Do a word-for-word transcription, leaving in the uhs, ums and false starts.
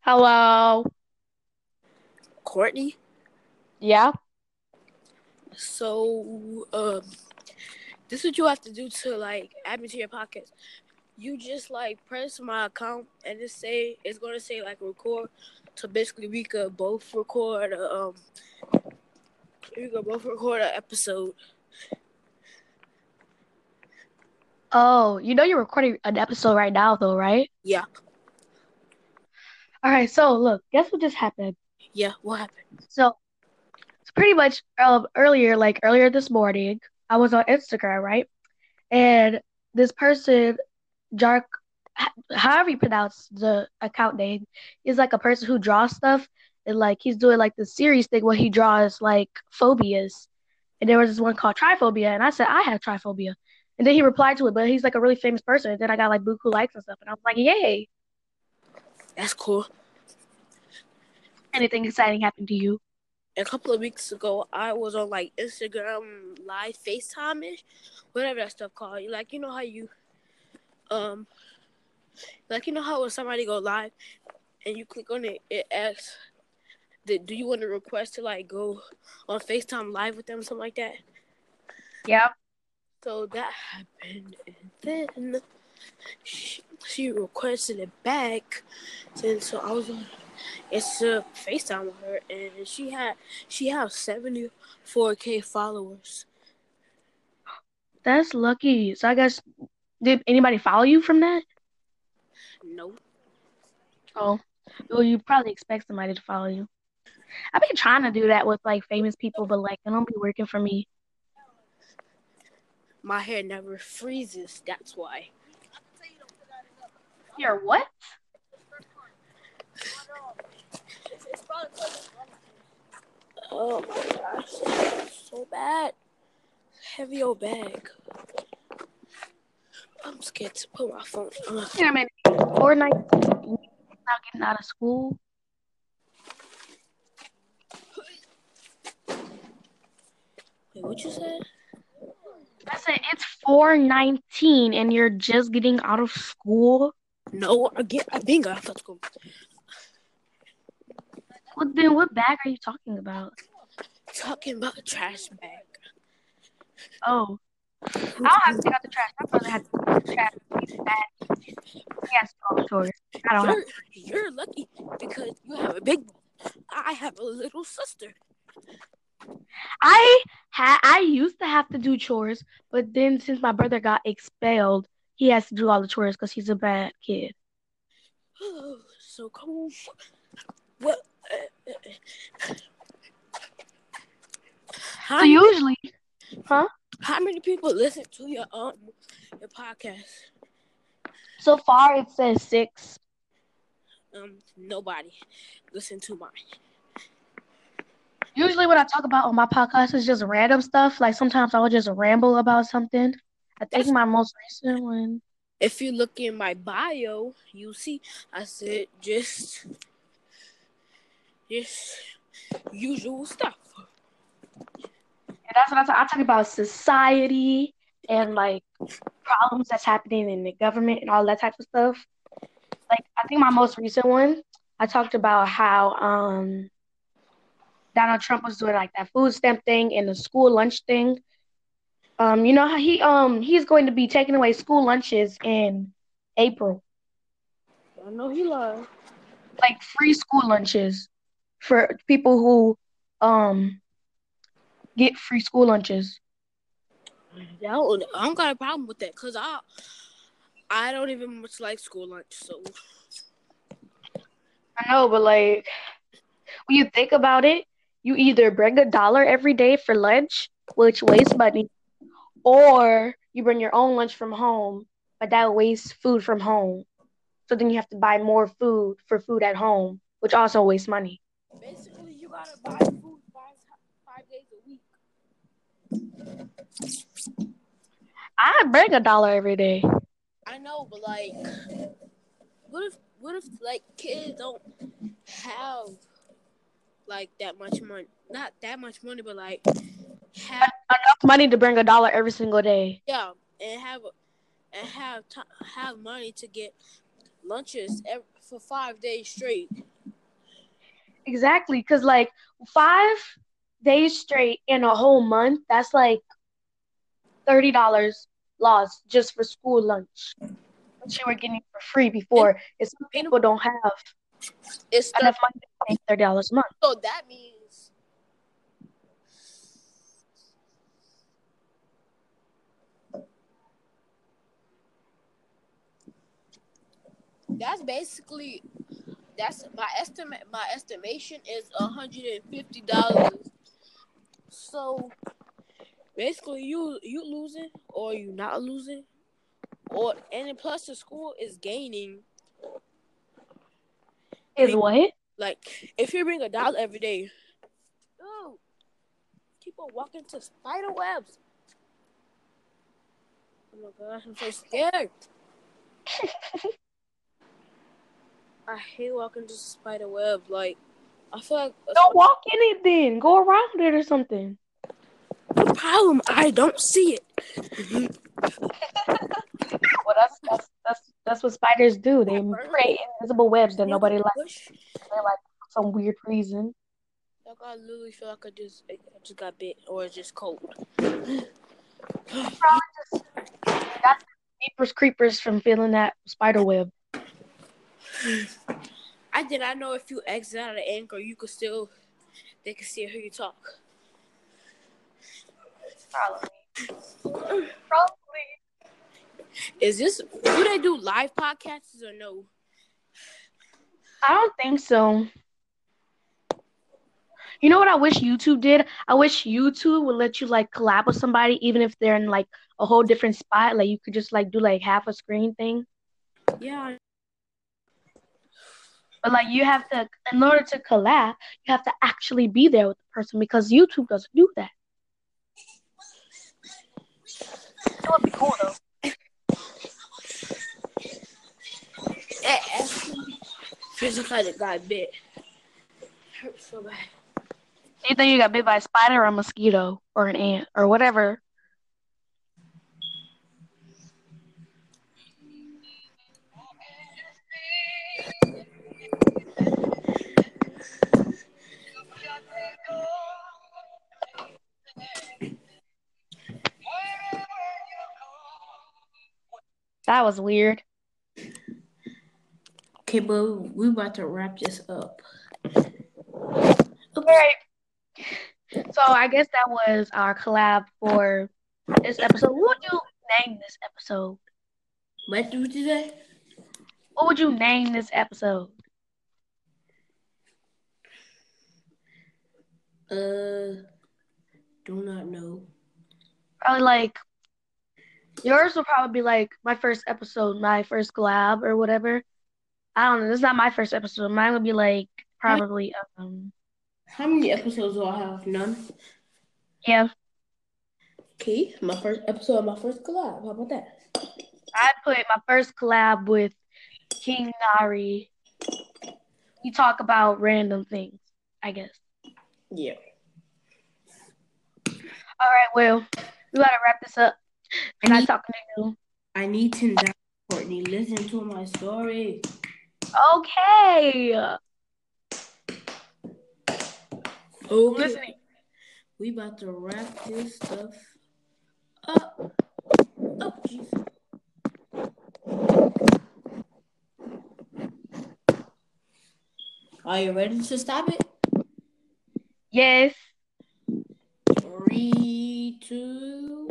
Hello. Courtney. Yeah. So, um, this is what you have to do to like add me to your podcast. You just like press my account and just say it's gonna say like record. So basically, we could both record. A, um, we could both record an episode. Oh, you know you're recording an episode right now, though, right? Yeah, All right. So look, guess what just happened? yeah. What happened? So it's pretty much um earlier, like earlier this morning, I was on Instagram, right? And this person, Jark, h- however you pronounce the account name, is like a person who draws stuff, and like he's doing like the series thing where he draws like phobias. And there was this one called Triphobia, and I said I have triphobia. And then he replied to it, but he's like a really famous person. And then I got like buku likes and stuff, and I was like, yay! That's cool. Anything exciting happened to you? A couple of weeks ago, I was on like Instagram live FaceTime ish, whatever that stuff called. Like you know how you um, like you know how when somebody go live and you click on it, it asks do you want to request to like go on FaceTime live with them, something like that? Yeah. So that happened, and then she, she requested it back, and so I was on. It's a FaceTime with her, and she had she has seventy four k followers. That's lucky. So I guess did anybody follow you from that? No, Oh, well, you probably expect somebody to follow you. I've been trying to do that with like famous people, but like it don't be working for me. my hair never freezes. That's why. Here, what? Oh my gosh, so bad. Heavy old bag. I'm scared to put my phone on. Wait a minute. Fortnite not getting out of school. Wait, what you said? I said it's four nineteen and you're just getting out of school. No, I get. I think I have to go. Well, then what bag are you talking about? Talking about a trash bag. Oh, I don't have to take out the trash. My brother had to take out the trash. He's fat. He has to do all the chores. I don't have You're you're lucky because you have a big brother. I have a little sister. I had I used to have to do chores, but then since my brother got expelled, he has to do all the chores because he's a bad kid. So cool. Well, uh, uh, So how usually, huh? how many people listen to your um your podcast? So far it says six. Um, nobody listen to mine. Usually when I talk about on my podcast it's just random stuff. Like sometimes I will just ramble about something. I think That's my most recent one. if you look in my bio, you see I said just just usual stuff. And that's what I talk. I talk about society and like problems that's happening in the government and all that type of stuff. Like I think my most recent one, I talked about how um Donald Trump was doing like that food stamp thing and the school lunch thing. Um, you know how he um he's going to be taking away school lunches in April, I know he lied. like free school lunches for people who um get free school lunches. I don't, I don't got a problem with that because I I don't even much like school lunch. So I know, but like when you think about it, you either bring a dollar every day for lunch, which wastes money, or you bring your own lunch from home, but that wastes food from home. So then you have to buy more food for food at home, which also wastes money. basically, you gotta buy food five five days a week. I bring a dollar every day. I know, but like, what if what if like kids don't have like that much money? Not that much money, but like have Enough money to bring a dollar every single day. yeah, and have and have t- have money to get lunches every, for five days straight. Exactly, because like five days straight in a whole month, that's like thirty dollars lost just for school lunch, which you were getting for free And, before. And some and people don't have it's thirty. enough money to pay thirty dollars a month. So that means that's basically that's my estimate. My estimation is a hundred and fifty dollars. So basically, you you losing or you not losing, or and then plus the school is gaining. Is what? Like if you bring a dollar every day, dude, people walk into spider webs. Oh my gosh, I'm so scared. I hate walking into spider web. Like I feel like Don't walk in it then. Go around it or something. the problem. I don't see it. Well, that's that's that's that's what spiders do. They create invisible webs that nobody likes. They like for some weird reason. Like I literally feel like I just I just got bit or it's just cold. Probably just got creepers creepers from feeling that spider web. I did not know if you exit out of Anchor, you could still they could still hear you talk. Probably. Probably. Is this do they do live podcasts or no? I don't think so. You know what I wish YouTube did? I wish YouTube would let you like collab with somebody even if they're in like a whole different spot. Like you could just like do like half a screen thing. Yeah. But like you have to, in order to collab, you have to actually be there with the person because YouTube doesn't do that. It would be cool though. Feels like I got bit. Hurts so bad. Do you think you got bit by a spider or a mosquito or an ant or whatever? That was weird. Okay, but we about to wrap this up. All right. So I guess that was our collab for this episode. What would you name this episode? What did you say? What would you name this episode? Uh, do not know. Probably like yours will probably be like my first episode, my first collab or whatever. I don't know. This is not my first episode. Mine would be like probably um. How many episodes do I have? None. Yeah. Okay, my first episode, my first collab. How about that? I put my first collab with King Nari. We talk about random things, I guess. Yeah. All right, well, we gotta wrap this up. I'm not talking to you. I need ten dollars, Courtney. Listen to my story. Okay. Okay. Listening. We about to wrap this stuff up. Oh, Jesus. Are you ready to stop it? Yes. Three, two,